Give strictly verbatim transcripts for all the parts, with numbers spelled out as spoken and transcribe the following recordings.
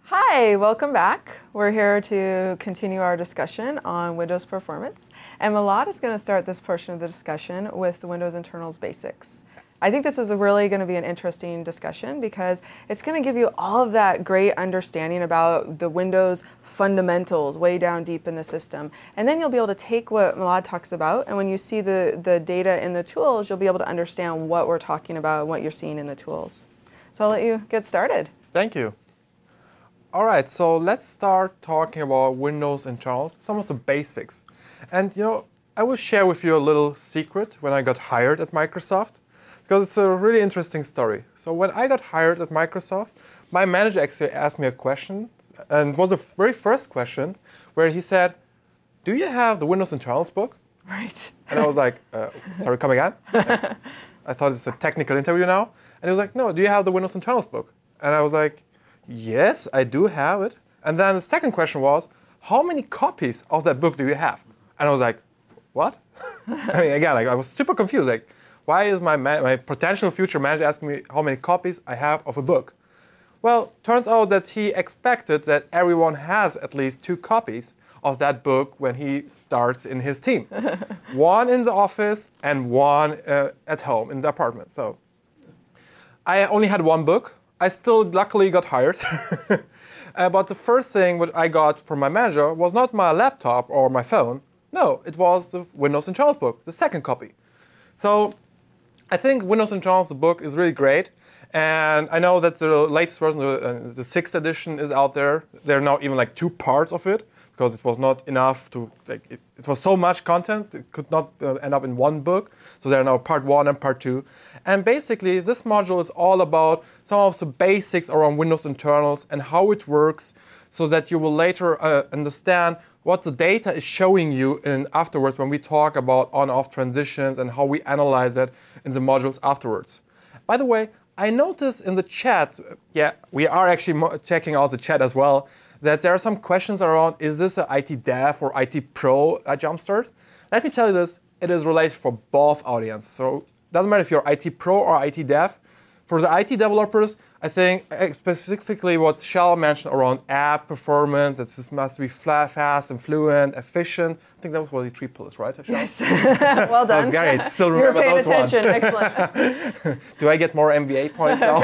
Hi, welcome back. We're here to continue our discussion on Windows performance. And Milad is going to start this portion of the discussion with the Windows internals basics. I think this is really going to be an interesting discussion because it's going to give you all of that great understanding about the Windows fundamentals way down deep in the system. And then you'll be able to take what Milad talks about, and when you see the, the data in the tools, you'll be able to understand what we're talking about and what you're seeing in the tools. So I'll let you get started. Thank you. All right, so let's start talking about Windows internals, some of the basics. And you know, I will share with you a little secret when I got hired at Microsoft, because it's a really interesting story. So when I got hired at Microsoft, my manager actually asked me a question, and it was the very first question, where he said, "Do you have the Windows internals book?" Right. And I was like, uh, sorry, come again? Like, I thought it's a technical interview now. And he was like, "No, do you have the Windows internals book?" And I was like, "Yes, I do have it." And then the second question was, "How many copies of that book do you have?" And I was like, "What?" I mean, again, like, I was super confused. Like, why is my, ma my potential future manager asking me how many copies I have of a book? Well, turns out that he expected that everyone has at least two copies of that book when he starts in his team. One in the office and one uh, at home in the apartment. So I only had one book. I still luckily got hired. uh, but the first thing which I got from my manager was not my laptop or my phone. No, it was the Windows internals book, the second copy. So I think Windows internals, the book, is really great. And I know that the latest version, uh, the sixth edition, is out there. There are now even like two parts of it, because it was not enough to, like, it, it was so much content, it could not uh, end up in one book. So there are now part one and part two. And basically, this module is all about some of the basics around Windows internals and how it works, so that you will later uh, understand what the data is showing you in afterwards when we talk about on-off transitions and how we analyze it in the modules afterwards. By the way, I noticed in the chat, yeah, we are actually checking out the chat as well, that there are some questions around, is this an I T Dev or I T Pro uh, Jumpstart? Let me tell you this, it is related for both audiences. So it doesn't matter if you're I T Pro or I T Dev. For the I T developers, I think specifically what Shell mentioned around app performance, that this must be flat, fast and fluent, efficient. I think that was what the three pillars, right, Shell? Yes. Well done. Oh, Gary, still You were remember paying those attention. ones. Excellent. Do I get more M B A points now?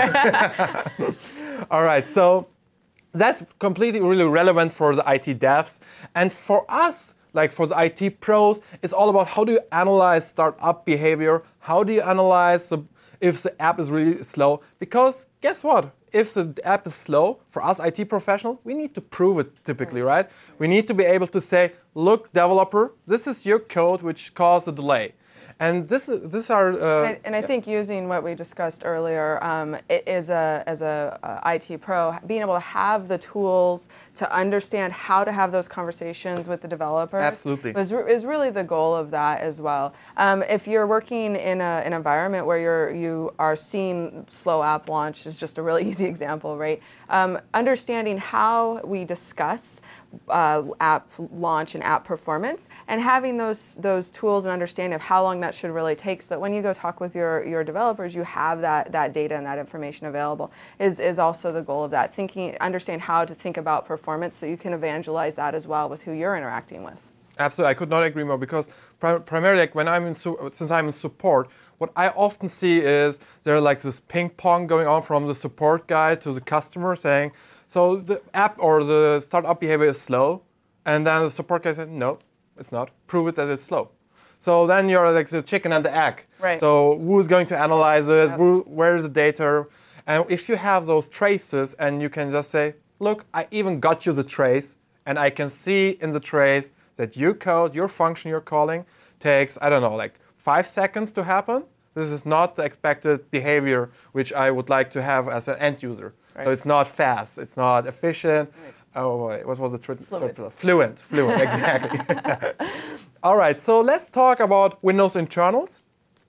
All right, so that's completely really relevant for the I T devs. And for us, like for the I T pros, it's all about how do you analyze startup behavior? How do you analyze the, if the app is really slow? Because guess what? If the app is slow, for us I T professionals, we need to prove it typically, right? We need to be able to say, look, developer, this is your code which caused a delay. And this, this are. Uh, and, and I think using what we discussed earlier, um, it is a, as a, a I T pro, being able to have the tools to understand how to have those conversations with the developers. Absolutely. Is, is really the goal of that as well. Um, if you're working in a, an environment where you're you are seeing slow app launch, is just a really easy example, right? Um, understanding how we discuss uh, app launch and app performance, and having those those tools and understanding of how long that should really take, so that when you go talk with your, your developers, you have that, that data and that information available, is, is also the goal of that. Thinking, understand how to think about performance so you can evangelize that as well with who you're interacting with. Absolutely, I could not agree more, because prim primarily, like when I'm in since I'm in support, what I often see is there's like this ping pong going on from the support guy to the customer saying, so the app or the startup behavior is slow, and then the support guy said, no, it's not. Prove it that it's slow. So then you're like the chicken and the egg. Right. So who's going to analyze it? Yep. Who, where's the data? And if you have those traces and you can just say, look, I even got you the trace, and I can see in the trace that your code, your function you're calling, takes, I don't know, like five seconds to happen. This is not the expected behavior which I would like to have as an end user. Right. So it's not fast, it's not efficient. Right. Oh, wait, what was the trick? Fluent. Fluent, fluent, exactly. All right, so let's talk about Windows internals.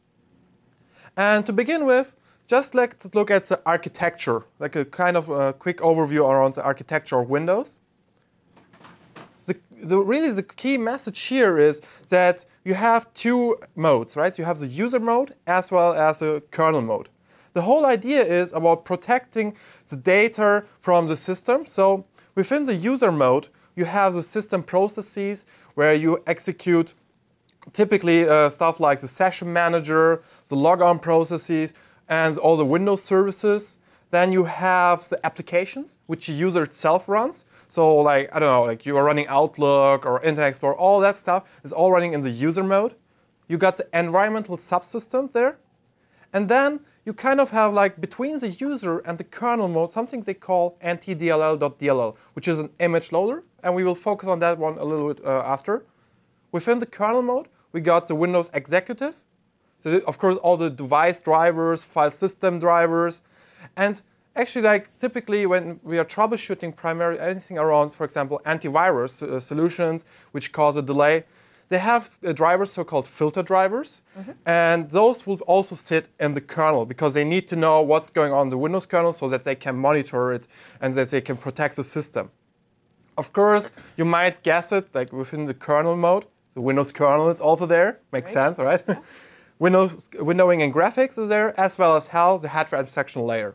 And to begin with, just let's look at the architecture, like a kind of a quick overview around the architecture of Windows. The, the, really, the key message here is that you have two modes, right? You have the user mode as well as the kernel mode. the whole idea is about protecting the data from the system. So within the user mode, you have the system processes where you execute typically uh, stuff like the session manager, the logon processes, and all the Windows services. Then you have the applications, which the user itself runs. So like, I don't know, like you are running Outlook or Internet Explorer, all that stuff is all running in the user mode. You got the environmental subsystem there. And then you kind of have like between the user and the kernel mode, something they call ntdll.dll, which is an image loader. And we will focus on that one a little bit uh, after. Within the kernel mode, we got the Windows executive. So of course, all the device drivers, file system drivers. And actually, like typically when we are troubleshooting primarily anything around, for example, antivirus uh, solutions, which cause a delay, they have uh, drivers, so-called filter drivers. Mm-hmm. And those will also sit in the kernel because they need to know what's going on in the Windows kernel so that they can monitor it and that they can protect the system. Of course, you might guess it, like within the kernel mode, the Windows kernel is also there. Makes right. sense, right? Yeah. Windows, windowing and graphics is there, as well as H A L, the hardware abstraction layer.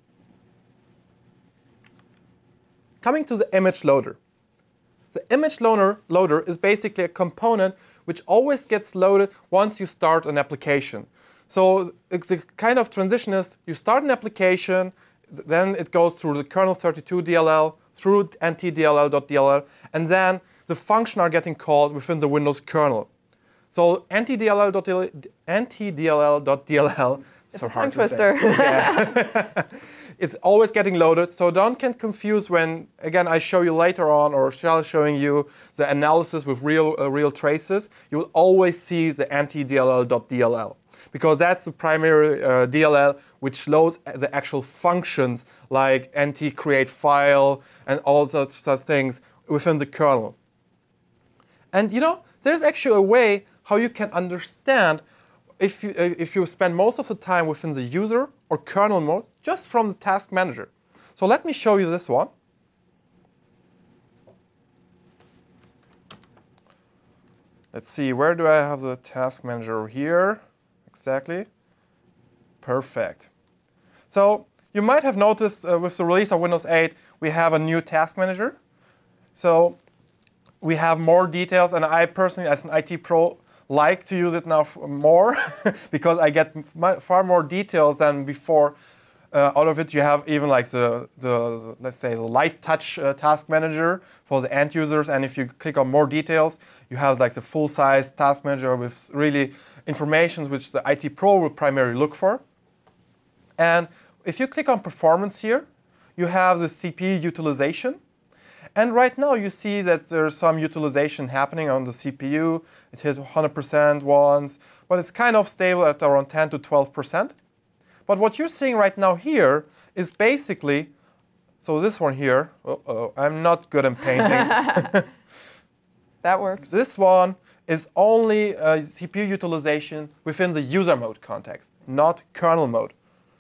Coming to the image loader. The image loader, loader is basically a component which always gets loaded once you start an application. So the kind of transition is you start an application, then it goes through the kernel thirty-two D L L, through ntdll.dll, and then the functions are getting called within the Windows kernel. So ntdll.dll, ntdll.dll, it's so a tongue twister. Yeah. It's always getting loaded, so don't get confused when, again, I show you later on, or Shell showing you the analysis with real, uh, real traces, you will always see the ntdll.dll, because that's the primary uh, D L L which loads the actual functions like nt-create file and all sorts of things within the kernel. And you know, there's actually a way how you can understand if you, if you spend most of the time within the user or kernel mode just from the task manager. So let me show you this one. Let's see, where do I have the task manager here? Exactly. Perfect. So you might have noticed uh, with the release of Windows eight, we have a new task manager. So we have more details, and I personally, as an I T pro, like to use it now more because I get far more details than before. Uh, out of it, you have even like the, the let's say, the light touch uh, task manager for the end users. And if you click on more details, you have like the full-size task manager with really information which the I T pro will primarily look for. And if you click on performance here, you have the C P U utilization. And right now you see that there's some utilization happening on the C P U. It hit one hundred percent once, but it's kind of stable at around ten to twelve percent. But what you're seeing right now here is basically, so this one here, uh-oh, I'm not good in painting. That works. This one is only uh, C P U utilization within the user mode context, not kernel mode.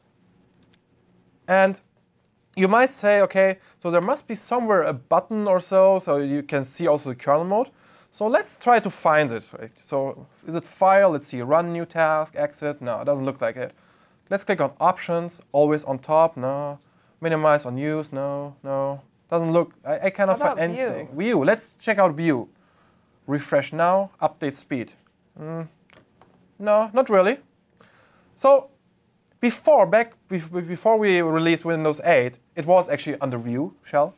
And you might say, okay, so there must be somewhere a button or so, so you can see also the kernel mode. So let's try to find it. Right? So is it file? Let's see, run new task, exit. No, it doesn't look like it. Let's click on options, always on top. No. Minimize on use. No, no. Doesn't look, I, I cannot find anything. View? View, let's check out view. Refresh now, update speed. Mm. No, not really. So before, back before we released Windows eight, it was actually under view, Shell.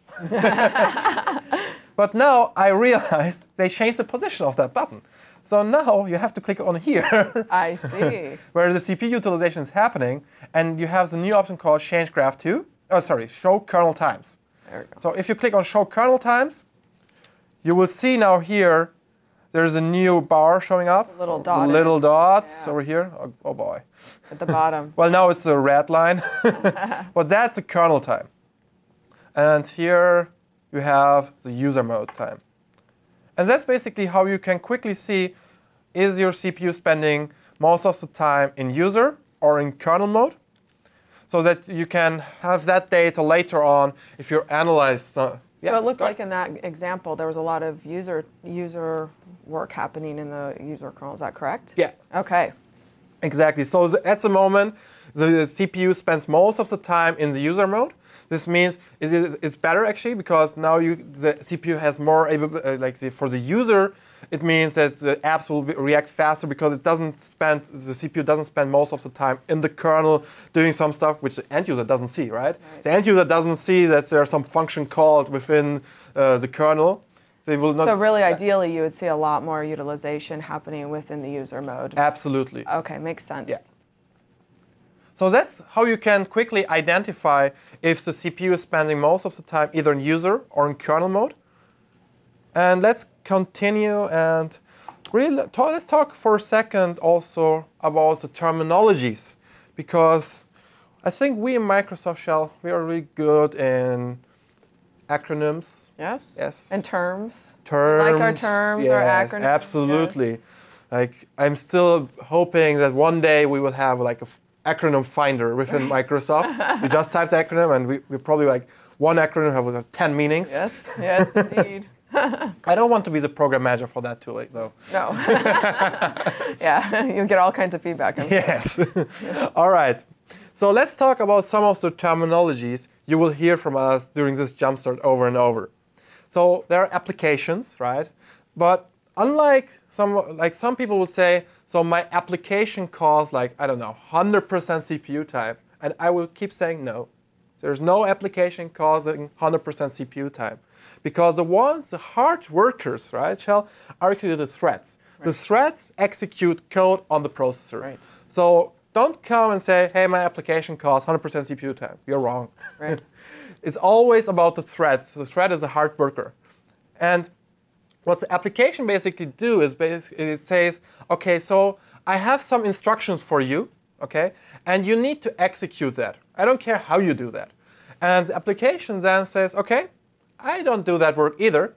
But now I realized they changed the position of that button. So now you have to click on here. I see. Where the C P U utilization is happening, and you have the new option called change graph to, oh sorry, show kernel times. There we go. So if you click on show kernel times, you will see now here there's a new bar showing up. The little dot. The little dots yeah. over here. Oh, oh boy. At the bottom. Well, now it's a red line. But that's the kernel time. And here you have the user mode time. And that's basically how you can quickly see, is your C P U spending most of the time in user or in kernel mode? So that you can have that data later on if you analyze. Uh, so yeah, it looked like in that example, there was a lot of user user work happening in the user kernel. Is that correct? Yeah. Okay. Exactly. So at the moment, the C P U spends most of the time in the user mode. This means it is, it's better actually because now you, the C P U has more, uh, like the, for the user, it means that the apps will be, react faster because it doesn't spend, the C P U doesn't spend most of the time in the kernel doing some stuff which the end user doesn't see, right? right. The end user doesn't see that there's some function called within uh, the kernel. They will not. So really, ideally, you would see a lot more utilization happening within the user mode. Absolutely. Okay, makes sense. Yeah. So that's how you can quickly identify if the C P U is spending most of the time either in user or in kernel mode. And let's continue and really talk, let's talk for a second also about the terminologies, because I think we in Microsoft Shell, we are really good in acronyms. Yes. Yes. And terms. Terms. Like our terms, yes, our acronyms. Absolutely. Yes. Like I'm still hoping that one day we will have like a acronym finder within Microsoft. You just type the acronym and we, we probably like one acronym have like ten meanings. Yes, yes, indeed. I don't want to be the program manager for that tool, though. No. Yeah, you'll get all kinds of feedback. I'm yes. All right. So let's talk about some of the terminologies you will hear from us during this jumpstart over and over. So there are applications, right? But unlike some, like some people would say, so my application costs like, I don't know, one hundred percent C P U time. And I will keep saying no. There's no application causing one hundred percent C P U time. Because the ones, the hard workers, right, shall are actually the threads. Right. The threads execute code on the processor. Right. So don't come and say, hey, my application costs one hundred percent C P U time. You're wrong. Right. It's always about the threads. The thread is a hard worker. And what the application basically do is basically it says, okay, so I have some instructions for you, okay, and you need to execute that. I don't care how you do that. And the application then says, okay, I don't do that work either.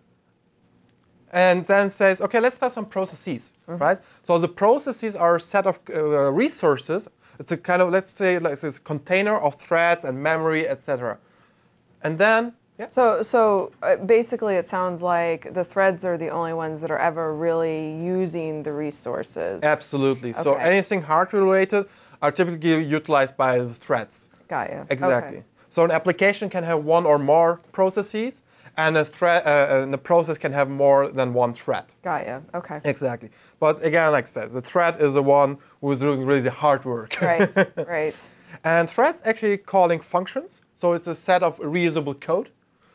And then says, okay, let's start some processes, mm-hmm. right? So the processes are a set of uh, resources. It's a kind of, let's say, like this container of threads and memory, et cetera. And then, yeah. So, so uh, basically, it sounds like the threads are the only ones that are ever really using the resources. Absolutely. Okay. So anything hardware related are typically utilized by the threads. Got you. Exactly. Okay. So an application can have one or more processes, and a thread, uh, and the process can have more than one thread. Got you. Okay. Exactly. But again, like I said, the thread is the one who is doing really the hard work. Right. Right. And threads actually calling functions. So it's a set of reusable code.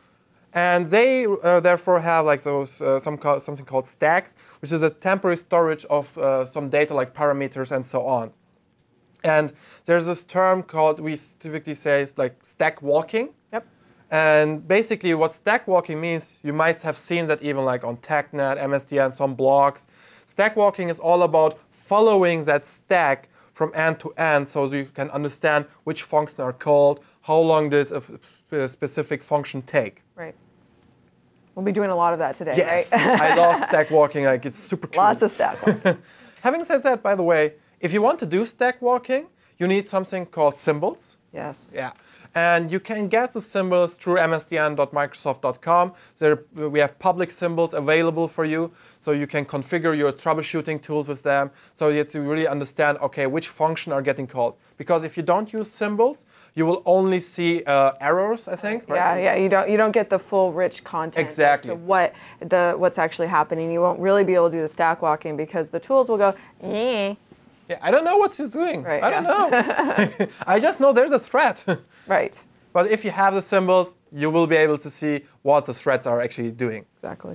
And they uh, therefore have like those uh, some co- something called stacks, which is a temporary storage of uh, some data like parameters and so on. And there's this term called, we typically say like stack walking. Yep. And basically what stack walking means, you might have seen that even like on TechNet, M S D N, some blogs. Stack walking is all about following that stack from end to end so you can understand which functions are called, how long did a, a specific function take. Right. We'll be doing a lot of that today, yes. right? I love stack walking. Like it's super cool. Lots of stack walking. Having said that, by the way, if you want to do stack walking, you need something called symbols. Yes. Yeah. And you can get the symbols through m s d n dot microsoft dot com. There, we have public symbols available for you, so you can configure your troubleshooting tools with them, so you have to really understand, okay, which function are getting called. Because if you don't use symbols, you will only see uh, errors, I think. Right? Yeah, yeah. You don't you don't get the full rich content exactly. as to what the what's actually happening. You won't really be able to do the stack walking because the tools will go, eh. Yeah, I don't know what he's doing. Right, I yeah. don't know. I just know there's a threat. Right. But if you have the symbols, you will be able to see what the threads are actually doing. Exactly.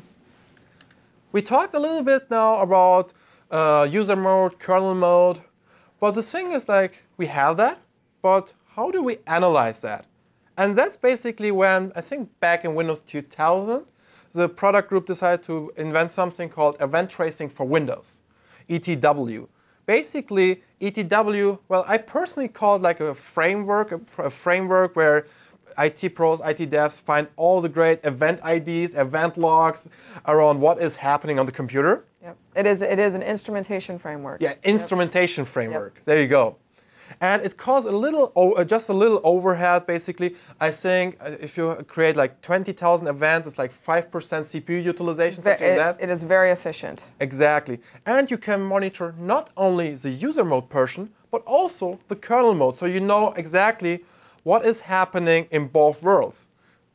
We talked a little bit now about uh, user mode, kernel mode. But the thing is, like, we have that, but how do we analyze that? And that's basically when, I think back in Windows two thousand, the product group decided to invent something called Event Tracing for Windows, E T W. Basically, E T W, well, I personally call it like a framework, a, a framework where I T pros, I T devs find all the great event I Ds, event logs around what is happening on the computer. Yep. It is, it is an instrumentation framework. Yeah, instrumentation yep. framework. Yep. There you go. And it caused a little, oh, just a little overhead, basically. I think if you create like twenty thousand events, it's like five percent C P U utilization, something it, like that. It is very efficient. Exactly. And you can monitor not only the user mode portion, but but also the kernel mode, so you know exactly what is happening in both worlds.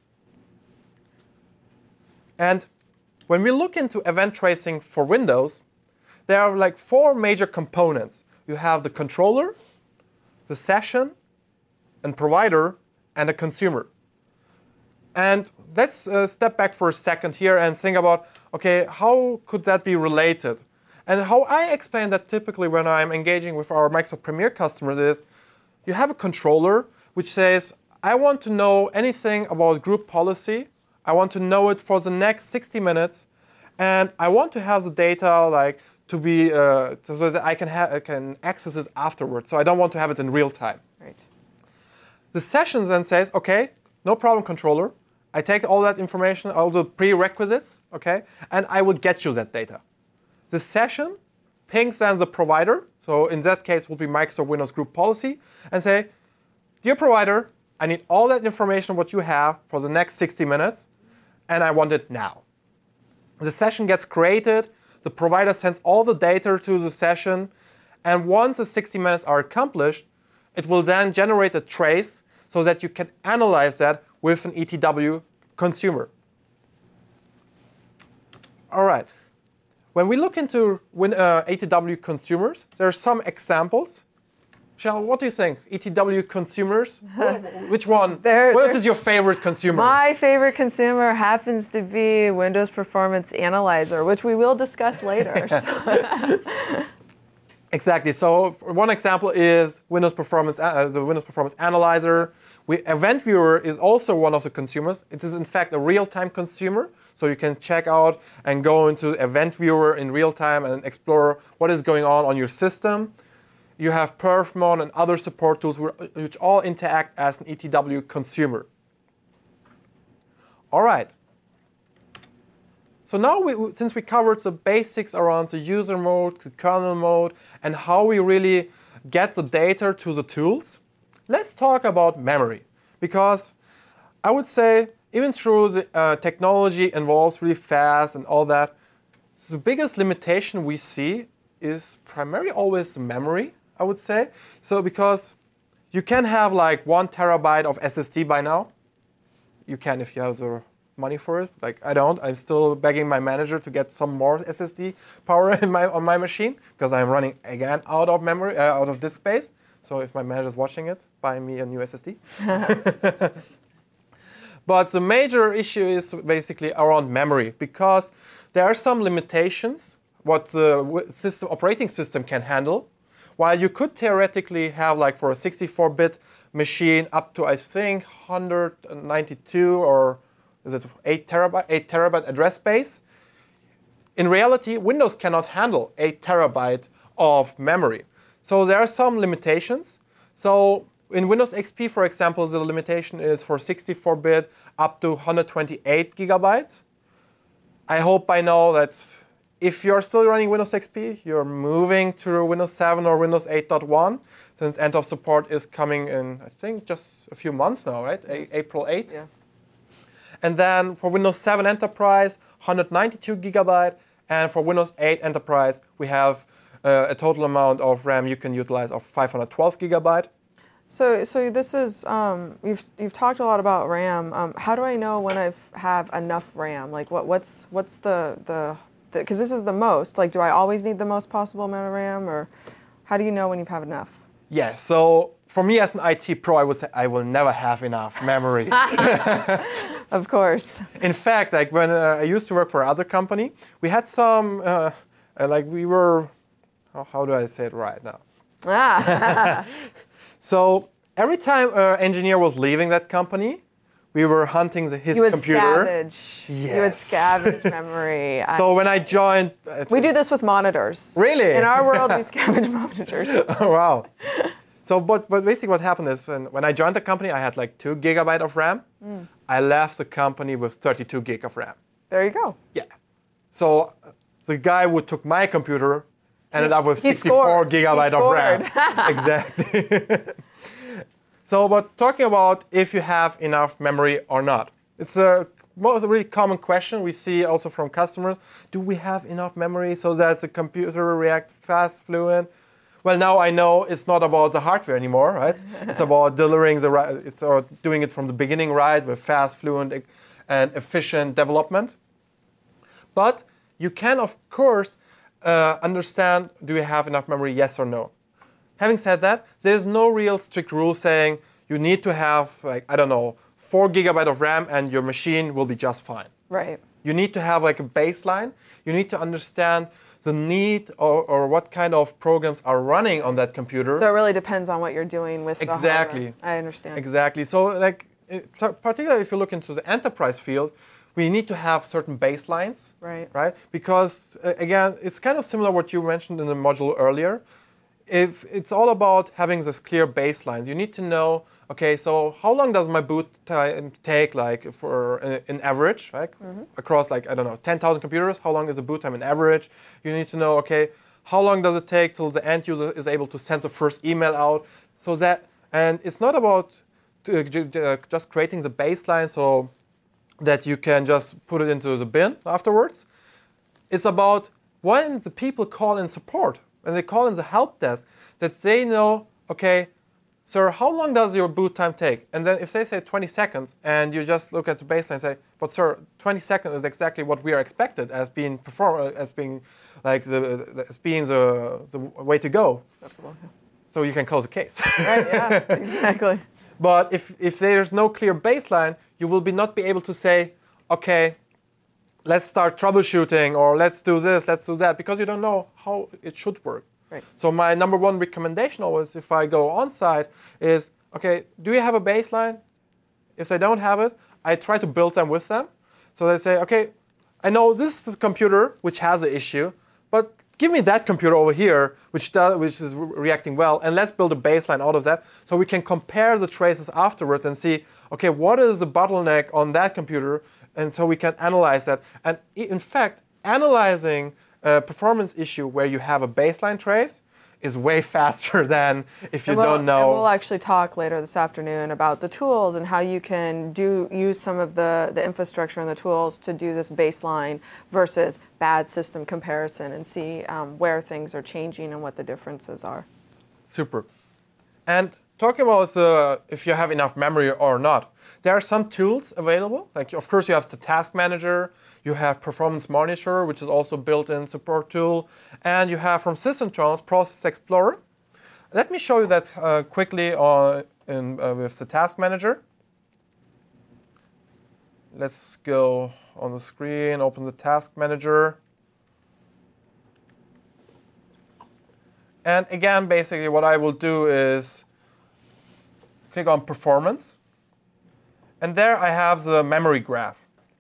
And when we look into event tracing for Windows, there are like four major components. You have the controller, the session, and provider, and a consumer. And let's uh, step back for a second here and think about, okay, how could that be related? And how I explain that typically when I'm engaging with our Microsoft Premier customers is, you have a controller which says, I want to know anything about group policy. I want to know it for the next sixty minutes. And I want to have the data like to be, uh, so that I can, I can access this afterwards. So I don't want to have it in real time. Right. The session then says, okay, no problem, controller. I take all that information, all the prerequisites, okay, and I will get you that data. The session pings then the provider, so in that case will be Microsoft Windows Group Policy, and say, dear provider, I need all that information what you have for the next sixty minutes, and I want it now. The session gets created, the provider sends all the data to the session, and once the sixty minutes are accomplished, it will then generate a trace so that you can analyze that with an E T W consumer. All right. When we look into win, uh, E T W consumers, there are some examples. Shell, what do you think? E T W consumers? Which one? There, what is your favorite consumer? My favorite consumer happens to be Windows Performance Analyzer, which we will discuss later. So. Exactly. So one example is Windows Performance, uh, the Windows Performance Analyzer. We, Event Viewer is also one of the consumers. It is in fact a real-time consumer, so you can check out and go into Event Viewer in real time and explore what is going on on your system. You have Perfmon and other support tools which all interact as an E T W consumer. All right. So now, we, since we covered the basics around the user mode, the kernel mode, and how we really get the data to the tools, let's talk about memory. Because I would say, even though the uh, technology evolves really fast and all that, the biggest limitation we see is primarily always memory, I would say. So because you can have like one terabyte of S S D by now. You can if you have the money for it. Like I don't. I'm still begging my manager to get some more S S D power in my on my machine because I'm running again out of memory, uh, out of disk space. So if my manager is watching it, buy me a new S S D. But the major issue is basically around memory because there are some limitations what the system operating system can handle. While you could theoretically have like for a sixty-four bit machine up to I think one hundred ninety-two or is it eight terabyte, eight terabyte address space? In reality, Windows cannot handle eight terabyte of memory. So there are some limitations. So in Windows X P, for example, the limitation is for sixty-four bit up to one hundred twenty-eight gigabytes. I hope by now that if you're still running Windows X P, you're moving to Windows seven or Windows eight point one, since end of support is coming in, I think, just a few months now, right? Yes. A April eighth. Yeah. And then for Windows seven Enterprise, one hundred ninety-two gigabyte, and for Windows eight Enterprise, we have uh, a total amount of RAM you can utilize of five hundred twelve gigabyte. So, so this is um, you've you've talked a lot about RAM. Um, how do I know when I have enough RAM? Like, what what's what's the the because this is the most. Like, do I always need the most possible amount of RAM, or how do you know when you have enough? Yeah. So for me as an I T pro, I would say I will never have enough memory. Of course. In fact, like when uh, I used to work for another company, we had some uh, uh, like we were. How, how do I say it right now? Ah. So every time an engineer was leaving that company, we were hunting the, his you would computer. Scavenge. Yes. You would scavenge memory. So I, when I joined... Uh, we do this with monitors. Really? In our world, we scavenge monitors. Oh, wow. So but, but basically what happened is when, when I joined the company, I had like two gigabyte of RAM. Mm. I left the company with thirty-two gig of RAM. There you go. Yeah. So the guy who took my computer ended up with he sixty-four scored. gigabyte of RAM. Exactly. So, but talking about if you have enough memory or not, it's a really common question we see also from customers. Do we have enough memory so that the computer reacts fast, fluent? well, now I know it's not about the hardware anymore, right? It's about delivering the right, it's or doing it from the beginning right with fast, fluent, and efficient development. But you can, of course, uh, understand, do you have enough memory, yes or no? Having said that, there's no real strict rule saying you need to have, like, I don't know, four gigabyte of RAM and your machine will be just fine. Right. You need to have like a baseline. You need to understand the need or, or what kind of programs are running on that computer. So it really depends on what you're doing with the hardware. Exactly. I understand. Exactly. So like, it, particularly if you look into the enterprise field, we need to have certain baselines. Right. Right? Because uh, again, it's kind of similar what you mentioned in the module earlier. If it's all about having this clear baseline. You need to know, okay, so how long does my boot time take, like for an average, right? Mm-hmm. Across like, I don't know, ten thousand computers, how long is the boot time in average? You need to know, okay, how long does it take till the end user is able to send the first email out? So that, and it's not about uh, just creating the baseline so that you can just put it into the bin afterwards. It's about when the people call in support, when they call in the help desk, that they know, okay, sir, how long does your boot time take? And then if they say twenty seconds, and you just look at the baseline and say, but sir, twenty seconds is exactly what we are expected as being perform as being like the as being the the way to go. Acceptable. Yeah. So you can close the case. Right. Yeah. Exactly. But if if there's no clear baseline, you will be not be able to say, okay, let's start troubleshooting, or let's do this, let's do that, because you don't know how it should work. Right. So my number one recommendation always, if I go on site, is, okay, do you have a baseline? If they don't have it, I try to build them with them. So they say, okay, I know this is a computer which has an issue, but give me that computer over here, which does, which is re reacting well, and let's build a baseline out of that, so we can compare the traces afterwards and see, okay, what is the bottleneck on that computer, and so we can analyze that. And in fact, analyzing a performance issue where you have a baseline trace is way faster than if you and we'll, don't know. And we'll actually talk later this afternoon about the tools and how you can do use some of the, the infrastructure and the tools to do this baseline versus bad system comparison and see um, where things are changing and what the differences are. Super. And talking about uh, if you have enough memory or not, there are some tools available. Like, of course, you have the Task Manager, you have Performance Monitor, which is also built-in support tool, and you have from Systemtronics Process Explorer. Let me show you that uh, quickly on, in, uh, with the Task Manager. Let's go on the screen, open the Task Manager. And again, basically what I will do is click on Performance. And there I have the memory graph.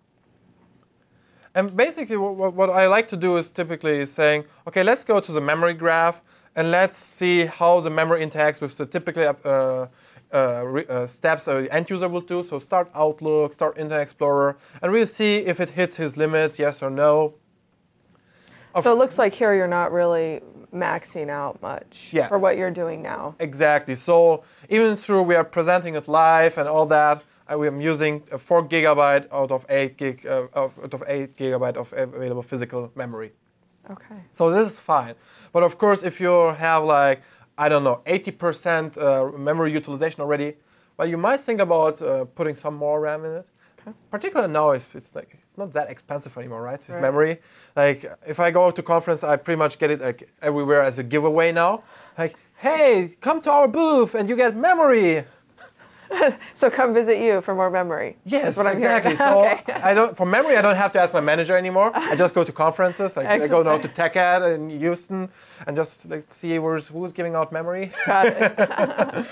And basically what, what I like to do is typically saying, okay, let's go to the memory graph and let's see how the memory interacts with the typical uh, uh, re, uh, steps the end user will do. So start Outlook, start Internet Explorer, and really see if it hits his limits, yes or no. So it looks like here you're not really maxing out much yeah. for what you're doing now. Exactly. So even through we are presenting it live and all that, I'm using a four gigabyte out of eight gig uh, of, out of eight gigabyte of available physical memory. Okay. So this is fine. But of course, if you have like, I don't know, eighty percent uh, memory utilization already, well, you might think about uh, putting some more RAM in it. Okay. Particularly now, if it's like it's not that expensive anymore, right? With right. memory, like if I go to conference, I pretty much get it like everywhere as a giveaway now. Like, hey, come to our booth and you get memory. So come visit you for more memory. Yes, what I'm exactly. Hearing. So okay. I don't for memory. I don't have to ask my manager anymore. I just go to conferences. Like Excellent. I go now to TechEd in Houston and just like see who's who's giving out memory. Got it.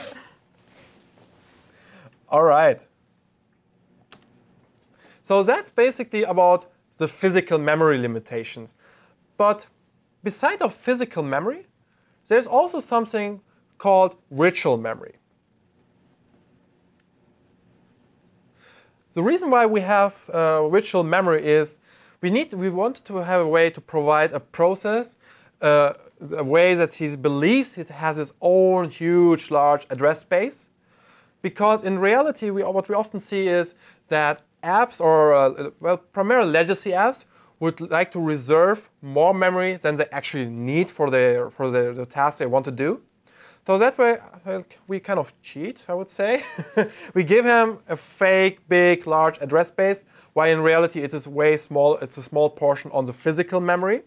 All right. So that's basically about the physical memory limitations. But beside of physical memory, there's also something called virtual memory. The reason why we have uh, virtual memory is we need we want to have a way to provide a process, uh, a way that he believes it has its own huge, large address space. Because in reality, we, what we often see is that apps, or uh, well, primarily legacy apps, would like to reserve more memory than they actually need for their for the, the task they want to do. So that way, like, we kind of cheat, I would say. We give him a fake, big, large address space, while in reality it is way small. It's a small portion on the physical memory.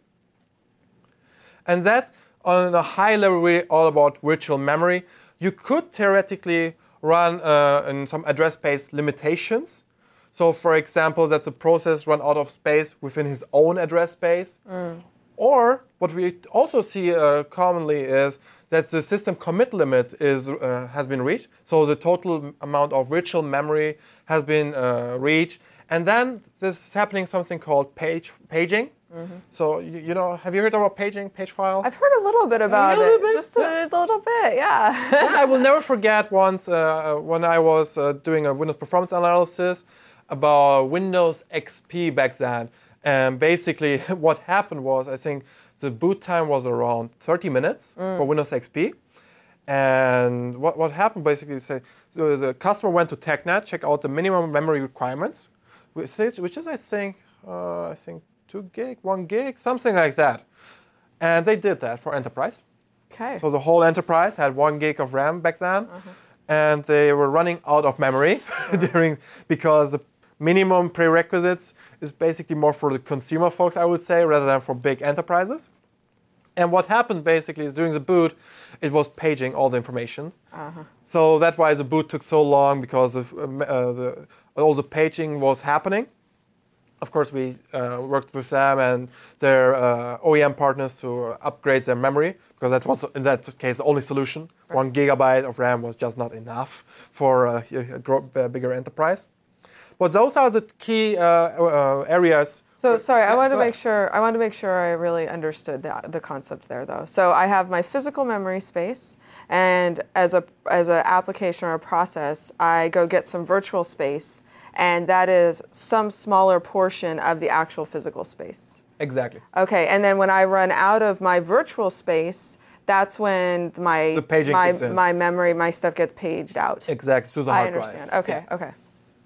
And that's on a high level really all about virtual memory. You could theoretically run uh, in some address space limitations. So for example, that's a process run out of space within his own address space. Mm. Or what we also see uh, commonly is that the system commit limit is, uh, has been reached. So the total amount of virtual memory has been uh, reached. And then there's happening something called page paging. Mm-hmm. So, you, you know, have you heard about paging, page file? I've heard a little bit about a little it, bit? just a yeah. little bit, yeah. Yeah. I will never forget once uh, when I was uh, doing a Windows performance analysis about Windows X P back then. And basically what happened was, I think the boot time was around thirty minutes mm. for Windows X P. And what, what happened basically is say, so the customer went to TechNet, check out the minimum memory requirements, which is, which is I think, uh, I think two gig, one gig, something like that. And they did that for enterprise. Okay. So the whole enterprise had one gig of RAM back then. Uh-huh. And they were running out of memory uh-huh. during, because the minimum prerequisites is basically more for the consumer folks, I would say, rather than for big enterprises. And what happened basically is during the boot, it was paging all the information. Uh-huh. So that's why the boot took so long, because of, uh, the, all the paging was happening. Of course, we uh, worked with them and their uh, O E M partners to upgrade their memory, because that was, in that case, the only solution. Right. One gigabyte of RAM was just not enough for a, a, a bigger enterprise. But those are the key uh, uh, areas. So sorry, I wanted to make sure I wanted to make sure I really understood the, the concept there, though. So I have my physical memory space, and as a as an application or a process, I go get some virtual space, and that is some smaller portion of the actual physical space. Exactly. Okay, and then when I run out of my virtual space, that's when my the paging my gets in. my memory, my stuff gets paged out. Exactly, to the hard drive. I understand. Drive. Okay, yeah. okay.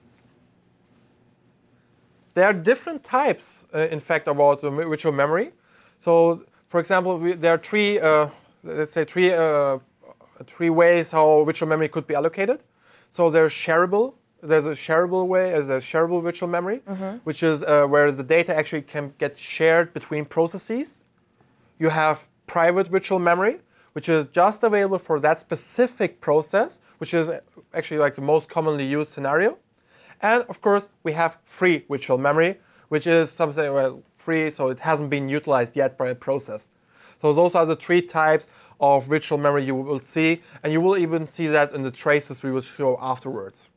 There are different types, uh, in fact, about uh, virtual memory. So, for example, we, there are three, uh, let's say, three, uh, three ways how virtual memory could be allocated. So there's shareable. There's a shareable way, uh, there's shareable virtual memory, mm-hmm. which is uh, where the data actually can get shared between processes. You have private virtual memory, which is just available for that specific process, which is actually like the most commonly used scenario. And of course, we have free virtual memory, which is something well, free, so it hasn't been utilized yet by a process. So those are the three types of virtual memory you will see, and you will even see that in the traces we will show afterwards.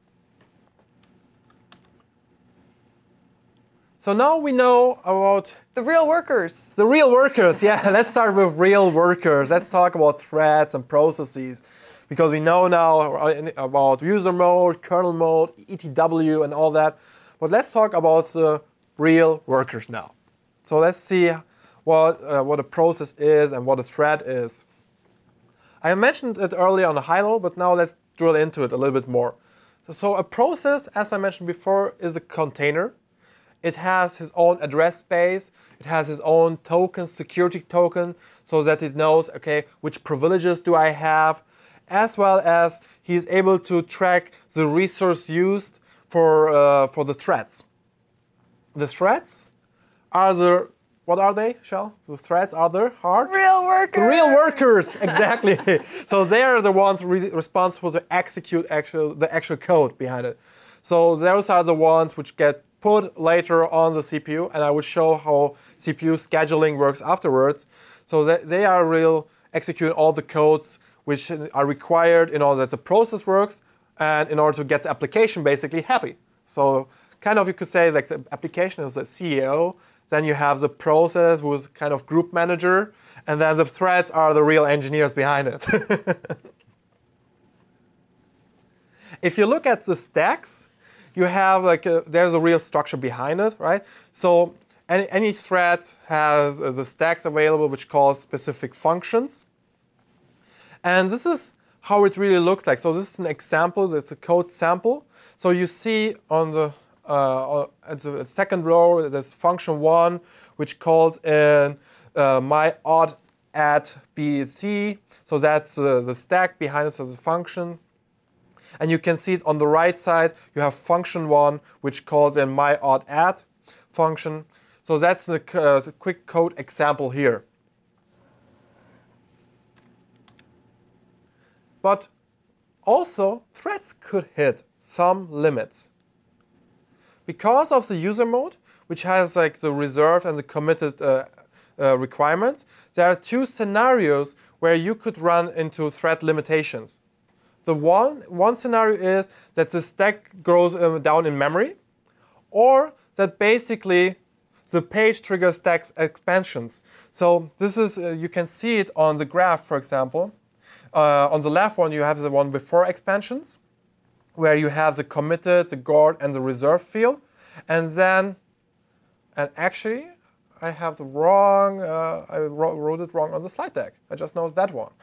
So now we know about the real workers. The real workers, yeah. Let's start with real workers. Let's talk about threads and processes. Because we know now about user mode, kernel mode, E T W, and all that. But let's talk about the real workers now. So let's see what, uh, what a process is and what a thread is. I mentioned it earlier on a high level, but now let's drill into it a little bit more. So a process, as I mentioned before, is a container. It has its own address space. It has its own token, security token, so that it knows, okay, which privileges do I have, as well as he is able to track the resource used for, uh, for the threads. The threads are the, what are they, Shell? The threads are the hard? Real workers. The real workers, exactly. So they are the ones re responsible to execute actual, the actual code behind it. So those are the ones which get put later on the C P U, and I will show how C P U scheduling works afterwards. So that they are real executing all the codes which are required in order that the process works and in order to get the application basically happy. So kind of you could say like the application is the C E O, then you have the process who's kind of group manager, and then the threads are the real engineers behind it. If you look at the stacks, you have like a, there's a real structure behind it, right? So any, any thread has uh, the stacks available which calls specific functions. And this is how it really looks like. So this is an example, that's a code sample. So you see on the uh, at the second row, there's function one, which calls in uh, my odd at B C. So that's uh, the stack behind it, so the function. And you can see it on the right side, you have function one, which calls in my odd at function. So that's the, uh, the quick code example here. But also, threads could hit some limits. Because of the user mode, which has like the reserved and the committed uh, uh, requirements, there are two scenarios where you could run into thread limitations. The one, one scenario is that the stack goes uh, down in memory, or that basically the page triggers stack expansions. So this is, uh, you can see it on the graph, for example. Uh, on the left one, you have the one before expansions, where you have the committed, the guard, and the reserve field. And then, and actually, I have the wrong, uh, I wrote it wrong on the slide deck. I just know that one.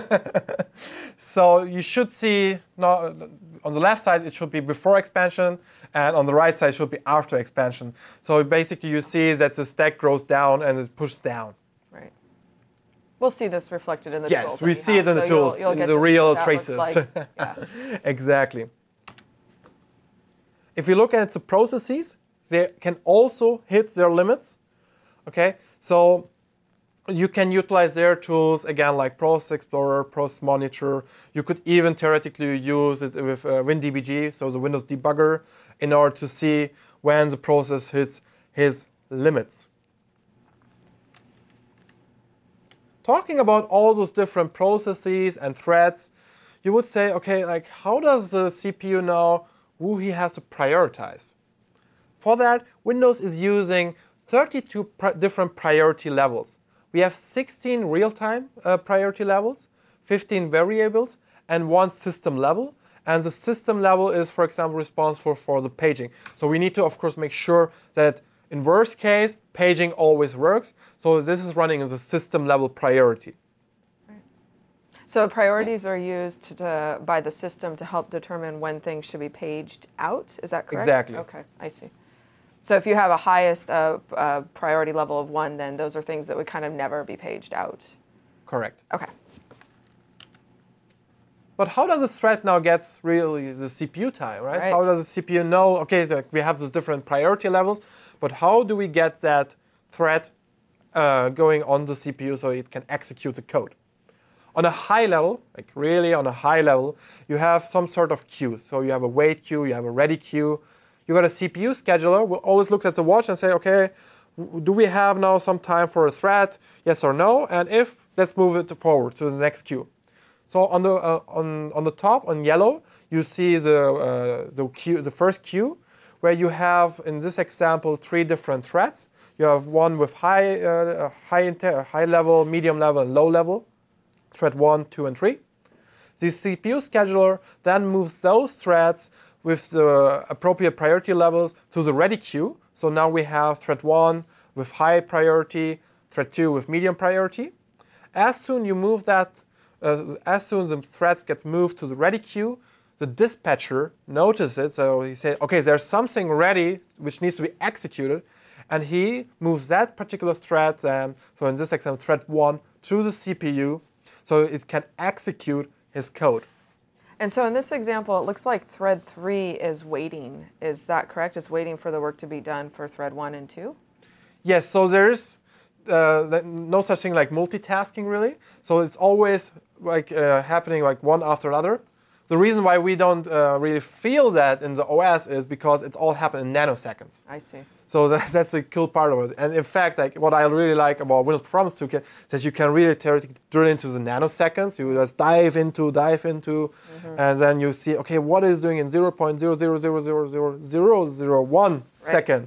So you should see, no, on the left side, it should be before expansion, and on the right side, it should be after expansion. So basically, you see that the stack grows down and it pushes down. Right. We'll see this reflected in the yes, tools. Yes, we see it in the so tools, you'll, you'll in the real traces. Like. Yeah. Exactly. If you look at the processes, they can also hit their limits. Okay, so you can utilize their tools, again, like Process Explorer, Process Monitor. You could even theoretically use it with uh, WinDBG, so the Windows debugger, in order to see when the process hits his limits. Talking about all those different processes and threads, you would say, okay, like how does the C P U know who he has to prioritize? For that, Windows is using thirty-two pr different priority levels. We have sixteen real-time uh, priority levels, fifteen variables, and one system level. And the system level is, for example, responsible for the paging. So we need to, of course, make sure that in worst case, paging always works. So this is running as a system level priority. Right. So priorities are used to, to, by the system to help determine when things should be paged out. Is that correct? Exactly. Okay, I see. So if you have a highest uh, uh, priority level of one, then those are things that would kind of never be paged out. Correct. Okay. But how does a thread now get really the C P U time, right? right? How does the C P U know, okay, the, we have these different priority levels, but how do we get that thread uh, going on the C P U so it can execute the code? On a high level, like really on a high level, you have some sort of queue. So you have a wait queue, you have a ready queue. You got a C P U scheduler who always looks at the watch and say, okay, do we have now some time for a thread? Yes or no? And if, let's move it forward to the next queue. So on the uh, on on the top, on yellow, you see the uh, the queue, the first queue, where you have in this example three different threads. You have one with high uh, high high level, medium level, and low level. Thread one, two, and three. The C P U scheduler then moves those threads with the appropriate priority levels to the ready queue. So now we have thread one with high priority, thread two with medium priority. As soon you move that, uh, as soon as the threads get moved to the ready queue, the dispatcher notices it. So he says, okay, there's something ready which needs to be executed, and he moves that particular thread, then, so in this example, thread one, to the C P U, so it can execute his code. And so in this example, it looks like thread three is waiting. Is that correct? It's waiting for the work to be done for thread one and two? Yes, so there's uh, no such thing like multitasking, really. So it's always like uh, happening like one after another. The reason why we don't uh, really feel that in the O S is because it's all happened in nanoseconds. I see. So that, that's the cool part of it. And in fact, like what I really like about Windows Performance Toolkit is that you can really theoretically drill into the nanoseconds. You just dive into, dive into, mm-hmm. and then you see, okay, what is doing in zero point zero zero zero zero zero zero zero one right. second.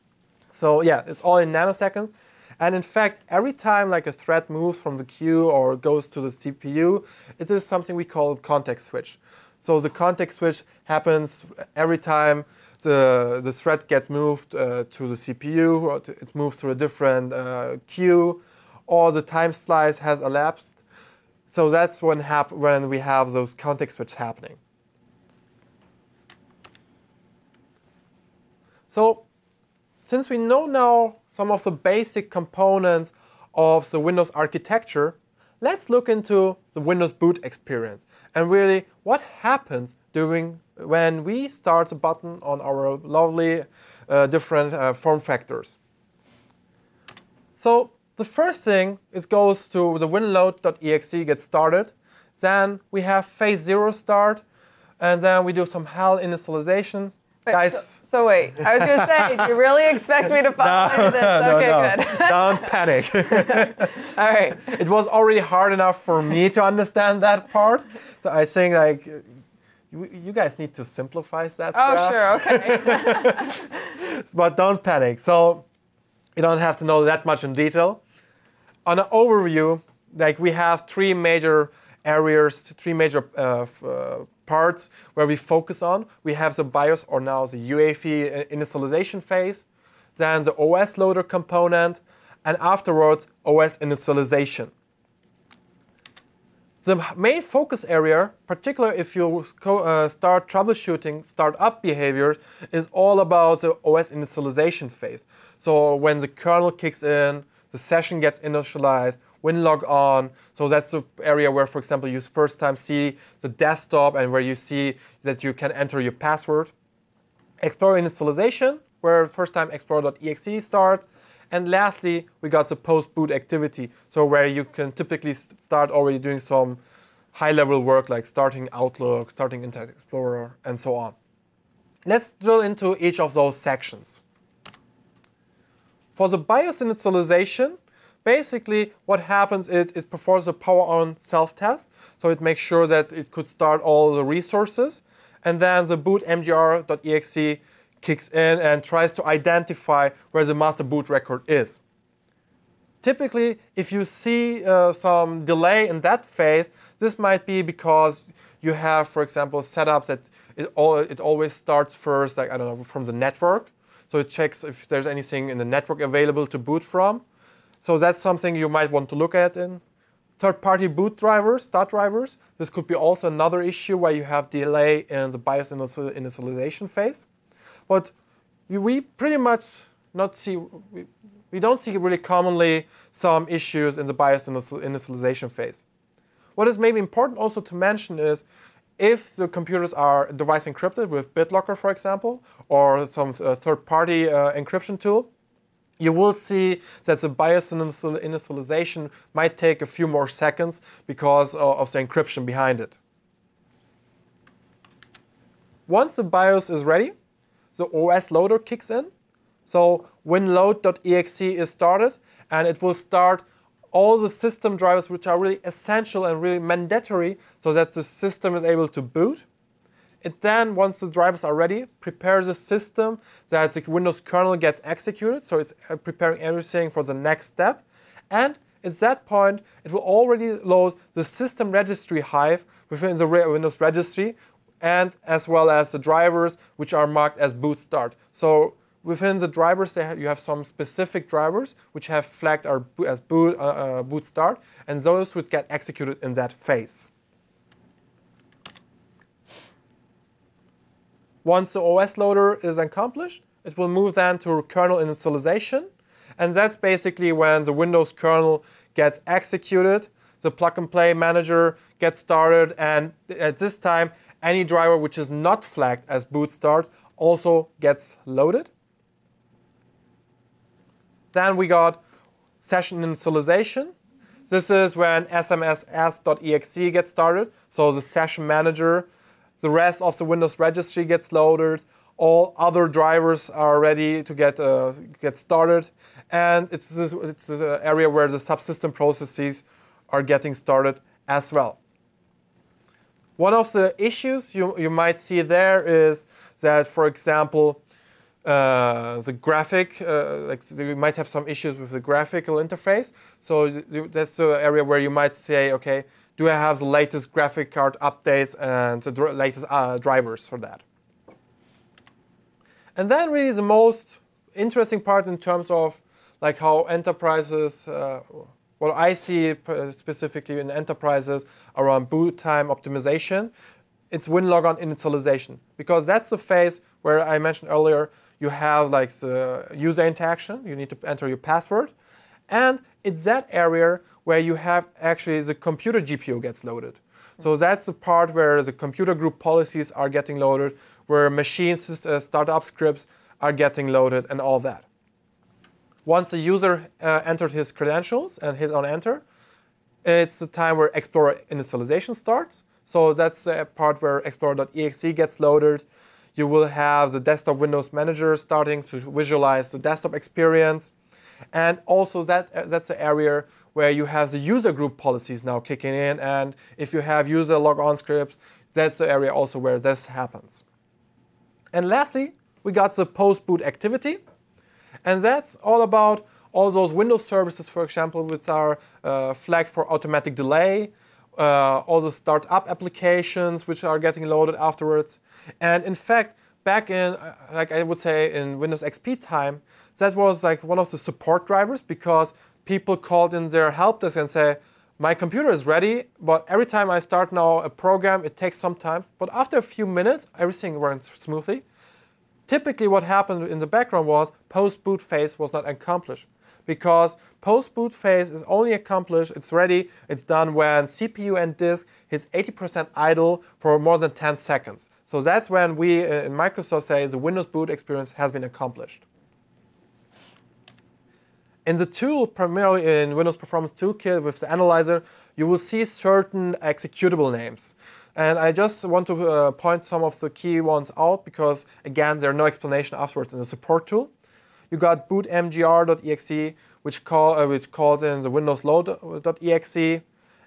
So yeah, it's all in nanoseconds. And in fact, every time like a thread moves from the queue or goes to the C P U, it is something we call context switch. So the context switch happens every time the, the thread gets moved uh, to the C P U, or to, it moves through a different uh, queue, or the time slice has elapsed. So that's when, hap when we have those context switch happening. So since we know now some of the basic components of the Windows architecture, let's look into the Windows boot experience and really what happens during when we start the button on our lovely uh, different uh, form factors. So the first thing, it goes to the winload.exe, get started. Then we have phase zero start, and then we do some HAL initialization. Wait, Guys, so, so wait, I was going to say, do you really expect me to follow no, into this? no, Okay, no. good. Don't panic. All right. It was already hard enough for me to understand that part, so I think like you, you guys need to simplify that. Oh, graph. sure, okay. But don't panic. So you don't have to know that much in detail. On an overview, like we have three major areas, three major uh, f- uh, parts where we focus on. We have the BIOS, or now the U E F I initialization phase, then the O S loader component, and afterwards O S initialization. The main focus area, particularly if you co- uh, start troubleshooting startup behaviors, is all about the O S initialization phase. So when the kernel kicks in, the session gets initialized, WinLog on. So that's the area where, for example, you first time see the desktop and where you see that you can enter your password. Explorer initialization, where first time explorer.exe starts. And lastly, we got the post-boot activity, so where you can typically start already doing some high-level work like starting Outlook, starting Internet Explorer, and so on. Let's drill into each of those sections. For the BIOS initialization, basically what happens is it performs a power-on self-test, so it makes sure that it could start all the resources, and then the boot mgr.exe kicks in and tries to identify where the master boot record is. Typically, if you see uh, some delay in that phase, this might be because you have, for example, set up that it, all, it always starts first, like I don't know, from the network. So it checks if there's anything in the network available to boot from. So that's something you might want to look at in. Third-party boot drivers, start drivers. This could be also another issue where you have delay in the BIOS initialization phase. But we pretty much not see, we, we don't see really commonly some issues in the BIOS initialization phase. What is maybe important also to mention is if the computers are device encrypted with BitLocker, for example, or some uh, third-party uh, encryption tool, you will see that the BIOS initialization might take a few more seconds because of the encryption behind it. Once the BIOS is ready, the O S loader kicks in. So winload.exe is started, and it will start all the system drivers which are really essential and really mandatory so that the system is able to boot. It then, once the drivers are ready, prepares the system that the Windows kernel gets executed, so it's preparing everything for the next step. And at that point, it will already load the system registry hive within the Windows registry, and as well as the drivers which are marked as boot start. So within the drivers, they have, you have some specific drivers which have flagged as boot, uh, uh, boot start, and those would get executed in that phase. Once the O S loader is accomplished, it will move then to kernel initialization, and that's basically when the Windows kernel gets executed, the plug-and-play manager gets started, and at this time, any driver which is not flagged as boot start also gets loaded. Then we got session initialization. This is when S M S S.exe gets started. So the session manager, the rest of the Windows registry gets loaded. All other drivers are ready to get uh, get started. And it's this, it's the area where the subsystem processes are getting started as well. One of the issues you, you might see there is that, for example, uh, the graphic, uh, like you might have some issues with the graphical interface. So that's the area where you might say, okay, do I have the latest graphic card updates and the dr- latest uh, drivers for that? And then really the most interesting part in terms of like how enterprises, uh, what I see specifically in enterprises around boot time optimization, it's WinLogon initialization. Because that's the phase where I mentioned earlier, you have like the user interaction, you need to enter your password, and it's that area where you have actually the computer G P U gets loaded. So that's the part where the computer group policies are getting loaded, where machine uh, startup scripts are getting loaded, and all that. Once the user uh, entered his credentials and hit on enter, it's the time where Explorer initialization starts. So that's the part where Explorer dot E X E gets loaded. You will have the desktop Windows Manager starting to visualize the desktop experience. And also that uh, that's the area where you have the user group policies now kicking in. And if you have user logon scripts, that's the area also where this happens. And lastly, we got the post-boot activity. And that's all about all those Windows services, for example, which are uh, flagged for automatic delay, uh, all the startup applications which are getting loaded afterwards. And in fact, back in, uh, like I would say, in Windows X P time, that was like one of the support drivers, because people called in their help desk and say, my computer is ready, but every time I start now a program, it takes some time. But after a few minutes, everything runs smoothly. Typically what happened in the background was post-boot phase was not accomplished, because post-boot phase is only accomplished, it's ready, it's done when C P U and disk hits eighty percent idle for more than ten seconds. So that's when we in Microsoft say the Windows boot experience has been accomplished. In the tool, primarily in Windows Performance Toolkit with the analyzer, you will see certain executable names. And I just want to uh, point some of the key ones out, because again, there's no explanation afterwards in the support tool. You got bootmgr dot E X E, which, call, uh, which calls in the Windows load dot E X E.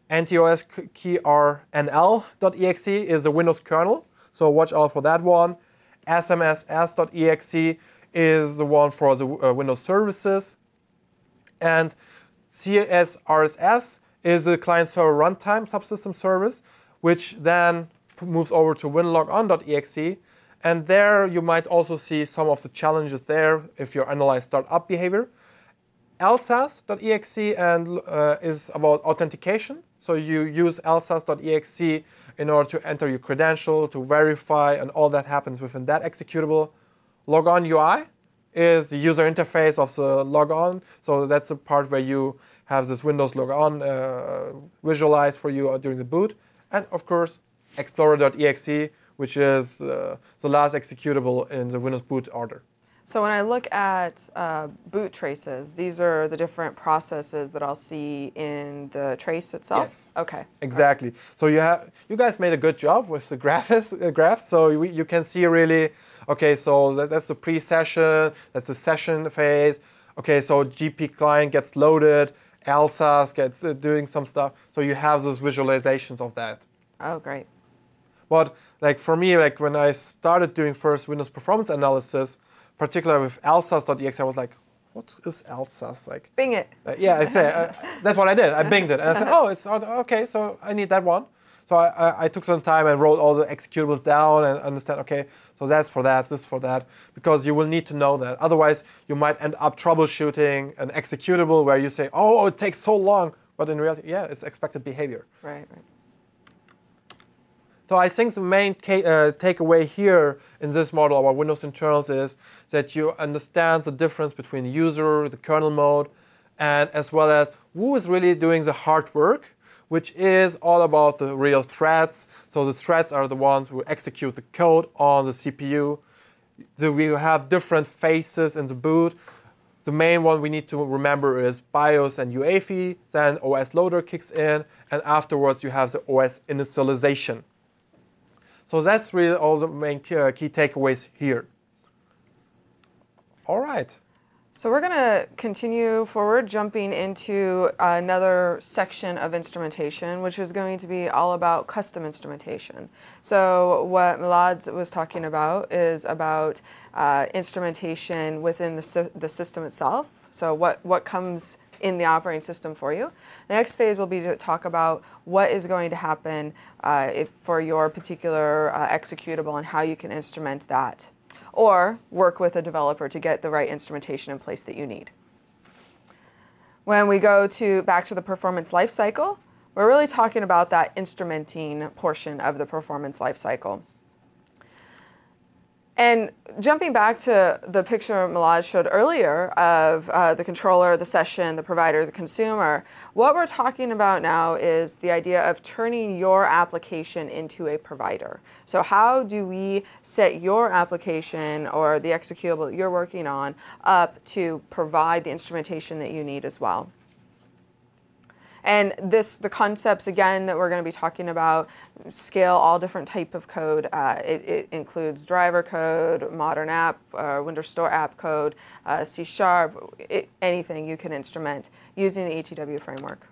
ntoskernl dot E X E is the Windows kernel, so watch out for that one. S M S S dot E X E is the one for the uh, Windows services. And C S R S S is the client-server runtime subsystem service, which then moves over to winlogon dot E X E. And there you might also see some of the challenges there if you analyze startup behavior. L S A S dot E X E and, uh, is about authentication. So you use L S A S dot E X E in order to enter your credential, to verify, and all that happens within that executable. Logon U I is the user interface of the logon. So that's the part where you have this Windows logon uh, visualized for you during the boot. And of course, Explorer dot E X E, which is uh, the last executable in the Windows boot order. So when I look at uh, boot traces, these are the different processes that I'll see in the trace itself? Yes. Okay. Exactly. Right. So you have you guys made a good job with the graphs. Uh, graphs. So you, you can see really, okay, so that, that's the pre-session, that's the session phase. Okay, so G P client gets loaded, L S A S gets uh, doing some stuff. So you have those visualizations of that. Oh, great. But like for me, like when I started doing first Windows performance analysis, particularly with L S A S dot E X E, I was like, what is L S A S? Like, Bing it. Uh, yeah, I say, uh, that's what I did. I binged it. And I said, oh, it's okay, so I need that one. So I, I, I took some time and wrote all the executables down and understand, okay, so that's for that, this for that, because you will need to know that. Otherwise, you might end up troubleshooting an executable where you say, oh, it takes so long. But in reality, yeah, it's expected behavior. Right, right. So I think the main uh, takeaway here in this model about Windows internals is that you understand the difference between user, the kernel mode, and as well as who is really doing the hard work, which is all about the real threads. So the threads are the ones who execute the code on the C P U. We have different phases in the boot. The main one we need to remember is BIOS and U E F I, then O S loader kicks in, and afterwards you have the O S initialization. So that's really all the main key, uh, key takeaways here. All right. So we're going to continue forward, jumping into another section of instrumentation, which is going to be all about custom instrumentation. So what Milad was talking about is about uh, instrumentation within the, the system itself. So what, what comes in the operating system for you. The next phase will be to talk about what is going to happen uh, if, for your particular uh, executable and how you can instrument that, or work with a developer to get the right instrumentation in place that you need. When we go to back to the performance lifecycle, we're really talking about that instrumenting portion of the performance lifecycle. And jumping back to the picture Milad showed earlier of uh, the controller, the session, the provider, the consumer, what we're talking about now is the idea of turning your application into a provider. So how do we set your application or the executable that you're working on up to provide the instrumentation that you need as well? And this, the concepts, again, that we're going to be talking about, scale all different type of code. Uh, it, it includes driver code, modern app, uh, Windows Store app code, uh, C Sharp, it, anything you can instrument using the E T W framework.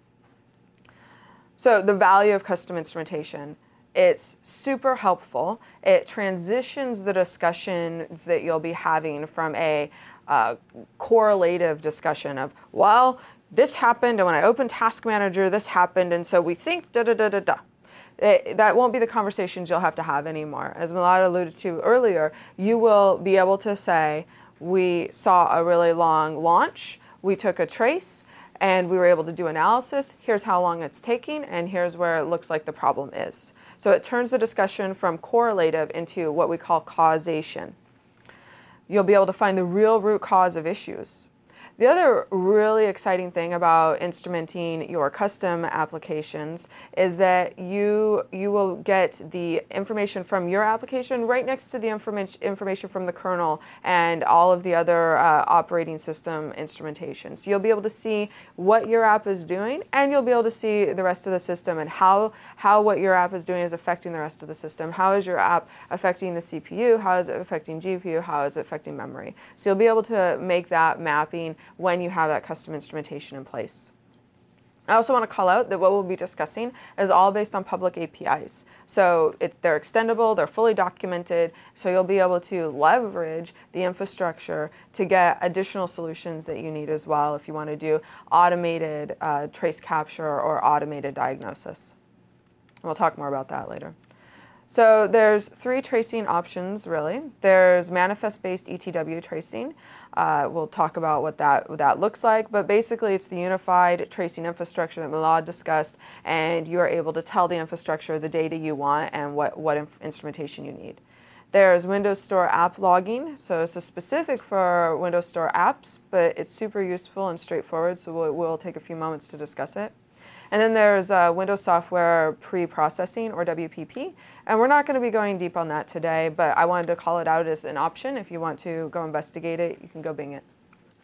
So the value of custom instrumentation. It's super helpful. It transitions the discussions that you'll be having from a uh, correlative discussion of, well, this happened, and when I opened Task Manager, this happened, and so we think da-da-da-da-da. It, that won't be the conversations you'll have to have anymore. As Milad alluded to earlier, you will be able to say, we saw a really long launch, we took a trace, and we were able to do analysis. Here's how long it's taking, and here's where it looks like the problem is. So it turns the discussion from correlative into what we call causation. You'll be able to find the real root cause of issues. The other really exciting thing about instrumenting your custom applications is that you, you will get the information from your application right next to the informa- information from the kernel and all of the other uh, operating system instrumentation. So you'll be able to see what your app is doing, and you'll be able to see the rest of the system and how, how what your app is doing is affecting the rest of the system. How is your app affecting the C P U? How is it affecting G P U? How is it affecting memory? So you'll be able to make that mapping when you have that custom instrumentation in place. I also want to call out that what we'll be discussing is all based on public A P Is. So it, they're extendable, they're fully documented, so you'll be able to leverage the infrastructure to get additional solutions that you need as well if you want to do automated uh, trace capture or automated diagnosis. And we'll talk more about that later. So there's three tracing options, really. There's manifest-based E T W tracing. Uh, we'll talk about what that, what that looks like, but basically it's the unified tracing infrastructure that Milad discussed, and you are able to tell the infrastructure the data you want and what, what inf- instrumentation you need. There's Windows Store app logging, so this is specific for Windows Store apps, but it's super useful and straightforward, so we'll, we'll take a few moments to discuss it. And then there's uh, Windows Software Pre-Processing, or W P P. And we're not going to be going deep on that today, but I wanted to call it out as an option. If you want to go investigate it, you can go Bing it.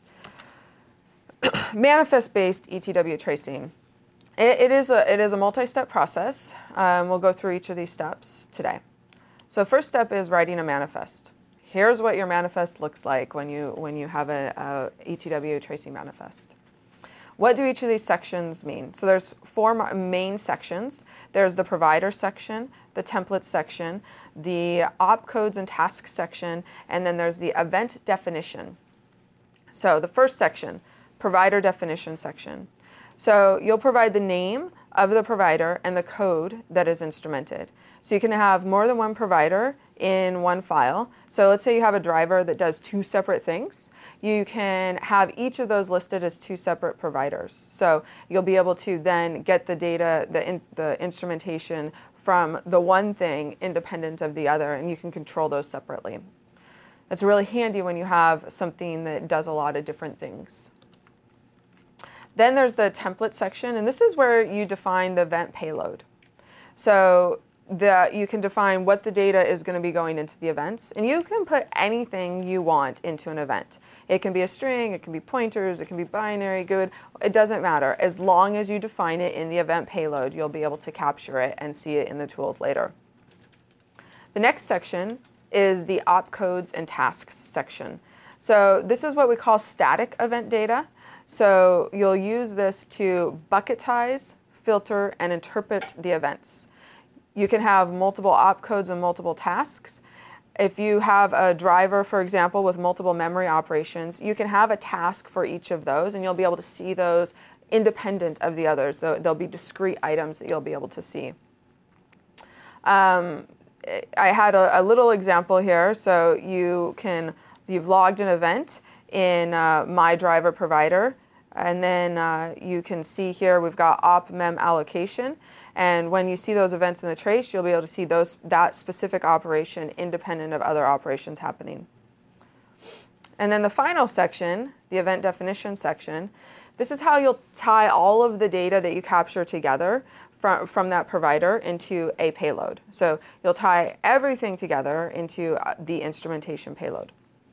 Manifest-based E T W tracing. It, it is a, it is a multi-step process. Um, we'll go through each of these steps today. So first step is writing a manifest. Here's what your manifest looks like when you, when you have a, a E T W tracing manifest. What do each of these sections mean? So there's four main sections. There's the provider section, the template section, the opcodes and tasks section, and then there's the event definition. So the first section, provider definition section. So you'll provide the name of the provider and the code that is instrumented. So you can have more than one provider in one file. So let's say you have a driver that does two separate things. You can have each of those listed as two separate providers. So you'll be able to then get the data, the, in, the instrumentation from the one thing independent of the other, and you can control those separately. It's really handy when you have something that does a lot of different things. Then there's the template section, and this is where you define the event payload. So the, you can define what the data is going to be going into the events, and you can put anything you want into an event. It can be a string, it can be pointers, it can be binary, good, it doesn't matter. As long as you define it in the event payload, you'll be able to capture it and see it in the tools later. The next section is the opcodes and tasks section. So this is what we call static event data. So you'll use this to bucketize, filter, and interpret the events. You can have multiple opcodes and multiple tasks. If you have a driver, for example, with multiple memory operations, you can have a task for each of those, and you'll be able to see those independent of the others. There'll be discrete items that you'll be able to see. Um, I had a, a little example here. So you can, you've logged an event in uh, my driver provider, and then uh, you can see here we've got op mem allocation, And when you see those events in the trace, you'll be able to see those that specific operation independent of other operations happening. And then the final section, the event definition section, this is how you'll tie all of the data that you capture together from, from that provider into a payload. So you'll tie everything together into the instrumentation payload.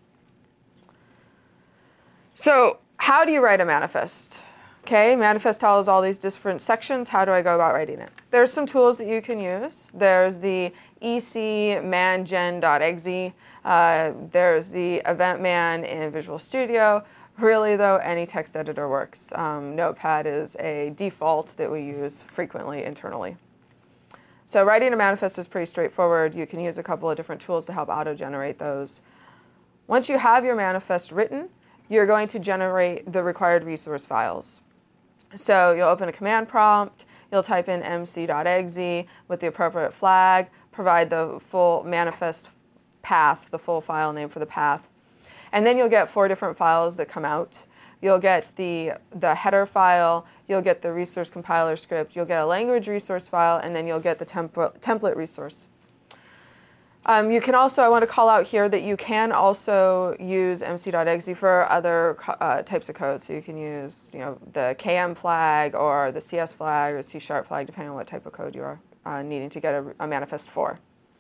So how do you write a manifest? Okay, manifest tells all these different sections. How do I go about writing it? There's some tools that you can use. There's the E C mangen dot E X E. Uh, there's the EventMan in Visual Studio. Really, though, any text editor works. Um, Notepad is a default that we use frequently internally. So writing a manifest is pretty straightforward. You can use a couple of different tools to help auto-generate those. Once you have your manifest written, you're going to generate the required resource files. So you'll open a command prompt, you'll type in M C dot E X E with the appropriate flag, provide the full manifest path, the full file name for the path. And then you'll get four different files that come out. You'll get the, the header file, you'll get the resource compiler script, you'll get a language resource file, and then you'll get the temp- template resource. Um, you can also, I want to call out here that you can also use M C dot E X E for other uh, types of code. So you can use, you know, the K M flag or the C S flag or C sharp flag, depending on what type of code you are uh, needing to get a, a manifest for.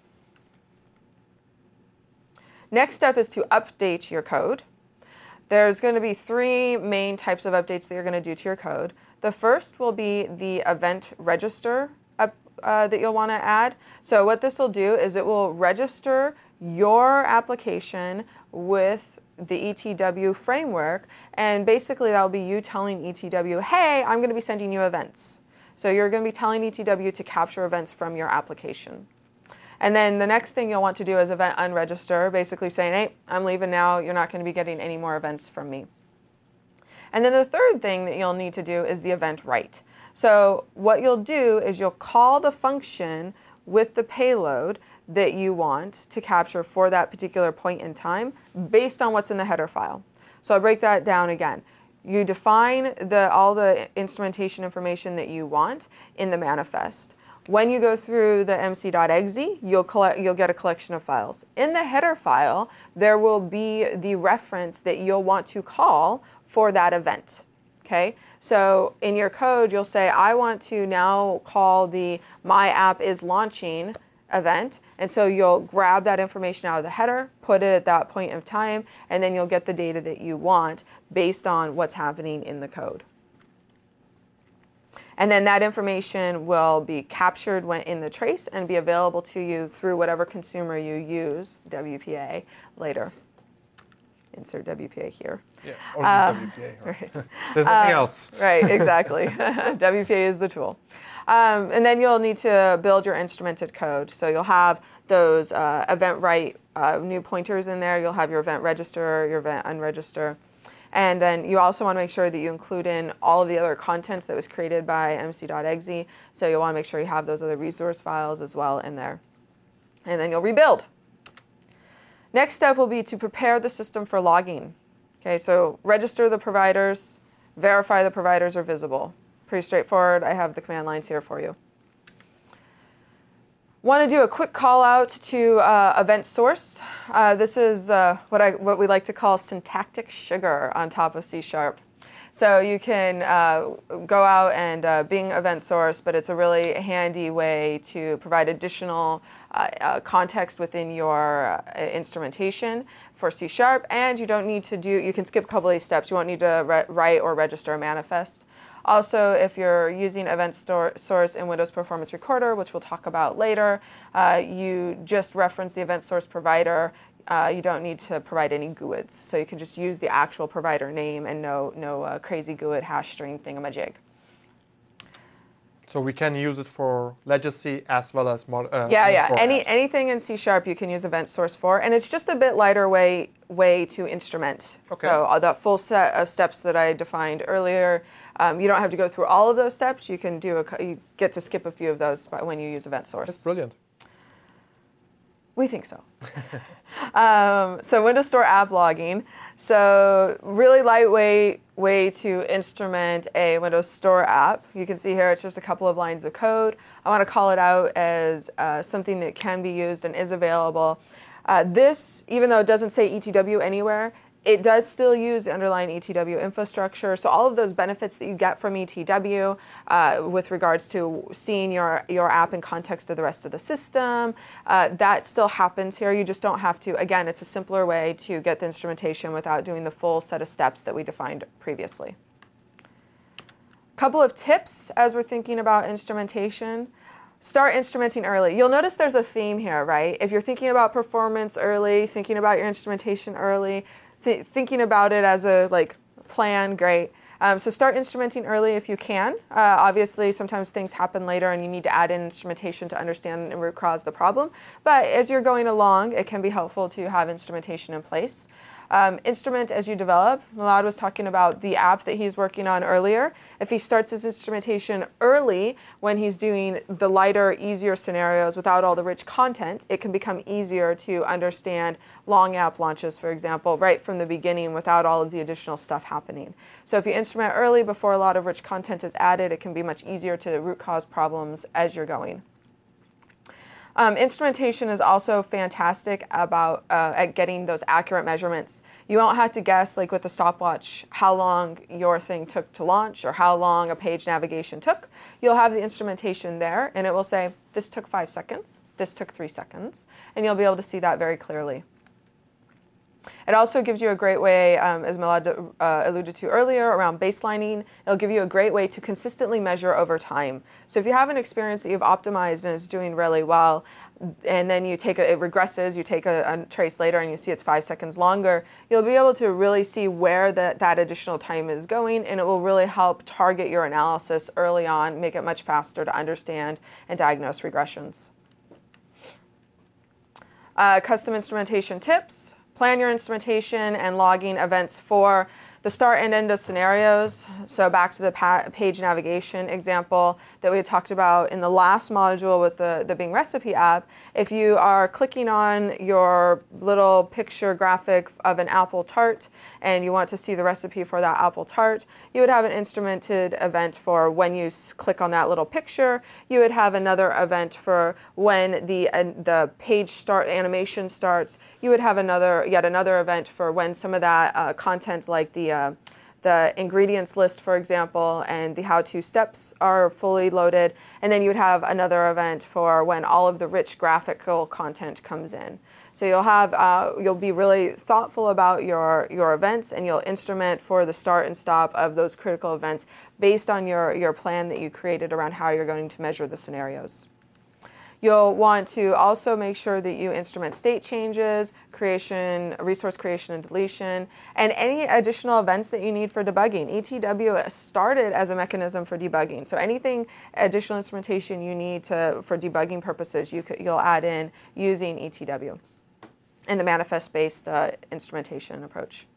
Next step is to update your code. There's going to be three main types of updates that you're going to do to your code. The first will be the event register up, uh, that you'll want to add. So what this will do is it will register your application with the E T W framework, and basically that will be you telling E T W, hey, I'm going to be sending you events. So you're going to be telling E T W to capture events from your application. And then the next thing you'll want to do is event unregister, basically saying, hey, I'm leaving now. You're not going to be getting any more events from me. And then the third thing that you'll need to do is the event write. So what you'll do is you'll call the function with the payload that you want to capture for that particular point in time based on what's in the header file. So I'll break that down again. You define the, all the instrumentation information that you want in the manifest. When you go through the M C dot E X E, you'll, collect, you'll get a collection of files. In the header file, there will be the reference that you'll want to call for that event. Okay? So in your code, you'll say, I want to now call the my app is launching event. And so you'll grab that information out of the header, put it at that point of time, and then you'll get the data that you want based on what's happening in the code. And then that information will be captured when in the trace and be available to you through whatever consumer you use, W P A, later. Insert W P A here. Yeah, or Uh, W P A. Right. right. There's nothing Um, else. Right, exactly. W P A is the tool. Um, and then you'll need to build your instrumented code. So you'll have those uh, event write uh, new pointers in there. You'll have your event register, your event unregister. And then you also want to make sure that you include in all of the other contents that was created by M C dot E X E. So you'll want to make sure you have those other resource files as well in there. And then you'll rebuild. Next step will be to prepare the system for logging. Okay, so register the providers, verify the providers are visible. Pretty straightforward. I have the command lines here for you. Want to do a quick call out to uh, event source. Uh, this is uh, what I what we like to call syntactic sugar on top of C sharp. So you can uh, go out and uh, Bing event source, but it's a really handy way to provide additional uh, uh, context within your uh, instrumentation for C sharp, and you don't need to do. You can skip a couple of these steps. You won't need to re- write or register a manifest. Also, if you're using event store, source in Windows Performance Recorder, which we'll talk about later, uh, you just reference the event source provider. Uh, you don't need to provide any G U I Ds. So you can just use the actual provider name and no, no uh, crazy G U I D hash string thingamajig. So we can use it for legacy as well as mod, uh, Yeah, yeah. for Any apps. anything in C sharp you can use event source for, and it's just a bit lighter way way to instrument. Okay. So uh, the full set of steps that I defined earlier, um, you don't have to go through all of those steps. You can do a cou- you get to skip a few of those by- when you use event source. That's brilliant. We think so. um, so Windows Store app logging. So really lightweight, way to instrument a Windows Store app. You can see here it's just a couple of lines of code. I want to call it out as uh, something that can be used and is available. Uh, this, even though it doesn't say E T W anywhere, it does still use the underlying E T W infrastructure. So all of those benefits that you get from E T W uh, with regards to seeing your, your app in context of the rest of the system, uh, that still happens here. You just don't have to, again, it's a simpler way to get the instrumentation without doing the full set of steps that we defined previously. Couple of tips as we're thinking about instrumentation. Start instrumenting early. You'll notice there's a theme here, right? If you're thinking about performance early, thinking about your instrumentation early, Th thinking about it as a like plan, great. Um, so start instrumenting early if you can. Uh, obviously, sometimes things happen later and you need to add in instrumentation to understand and root cause the problem. But as you're going along, it can be helpful to have instrumentation in place. Um, instrument as you develop. Milad was talking about the app that he's working on earlier. If he starts his instrumentation early when he's doing the lighter, easier scenarios without all the rich content, it can become easier to understand long app launches, for example, right from the beginning without all of the additional stuff happening. So if you instrument early before a lot of rich content is added, it can be much easier to root cause problems as you're going. Um, instrumentation is also fantastic about uh, at getting those accurate measurements. You won't have to guess, like with the stopwatch, how long your thing took to launch or how long a page navigation took. You'll have the instrumentation there, and it will say, this took five seconds, this took three seconds, and you'll be able to see that very clearly. It also gives you a great way, um, as Milad uh, alluded to earlier, around baselining. It'll give you a great way to consistently measure over time. So if you have an experience that you've optimized and it's doing really well, and then you take a, it regresses, you take a, a trace later and you see it's five seconds longer, you'll be able to really see where that, that additional time is going, and it will really help target your analysis early on, make it much faster to understand and diagnose regressions. Uh, custom instrumentation tips. Plan your instrumentation and logging events for the start and end of scenarios. So back to the pa page navigation example that we had talked about in the last module with the, the Bing Recipe app. If you are clicking on your little picture graphic of an apple tart and you want to see the recipe for that apple tart, you would have an instrumented event for when you click on that little picture. You would have another event for when the, uh, the page start animation starts. You would have another, yet another event for when some of that uh, content like the Uh, the ingredients list, for example, and the how-to steps are fully loaded. And then you would have another event for when all of the rich graphical content comes in. So you'll have, uh, you'll be really thoughtful about your, your events, and you'll instrument for the start and stop of those critical events based on your, your plan that you created around how you're going to measure the scenarios. You'll want to also make sure that you instrument state changes, creation, resource creation and deletion, and any additional events that you need for debugging. E T W started as a mechanism for debugging, so anything additional instrumentation you need to, for debugging purposes, you could, you'll add in using E T W in the manifest-based uh, instrumentation approach.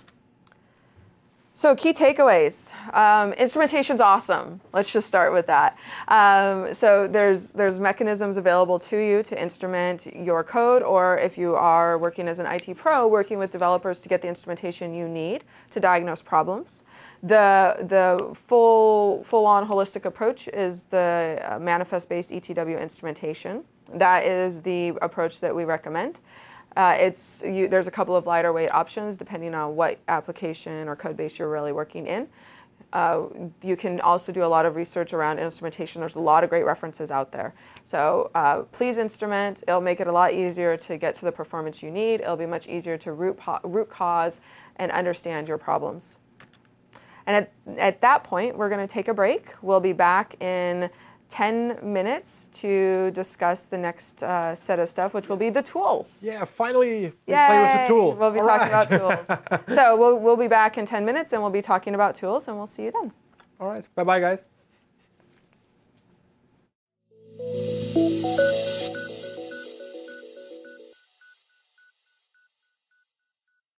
So key takeaways. Um, instrumentation's awesome. Let's just start with that. Um, so there's there's mechanisms available to you to instrument your code, or if you are working as an I T pro, working with developers to get the instrumentation you need to diagnose problems. The the full full-on holistic approach is the uh, manifest-based E T W instrumentation. That is the approach that we recommend. Uh, it's you, there's a couple of lighter weight options depending on what application or code base you're really working in. Uh, you can also do a lot of research around instrumentation. There's a lot of great references out there. So uh, please instrument. It'll make it a lot easier to get to the performance you need. It'll be much easier to root, root cause and understand your problems. And at, at that point, we're going to take a break. We'll be back in ten minutes to discuss the next uh, set of stuff, which will be the tools. Yeah, finally we Yay! play with the tool. We'll be All talking right. about tools. So we'll, we'll be back in ten minutes and we'll be talking about tools, and we'll see you then. All right. Bye-bye, guys.